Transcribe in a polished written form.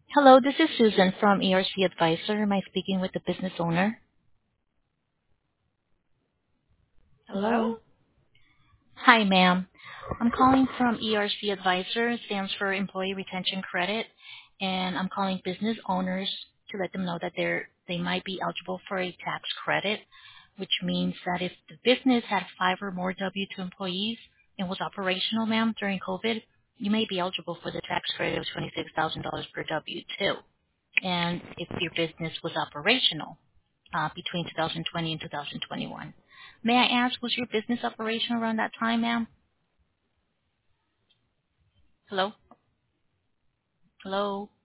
Hello, this is Susan from ERC Advisor. Am I speaking with the business owner? Hello? Hello. Hi, ma'am. I'm calling from ERC Advisor. It stands for Employee Retention Credit, and I'm calling business owners to let them know that they might be eligible for a tax credit, which means that if the business had 5 or more W-2 employees and was operational, ma'am, during COVID, you may be eligible for the tax credit of $26,000 per W-2. And if your business was operational between 2020 and 2021. May I ask, was your business operational around that time, ma'am? Hello? Hello?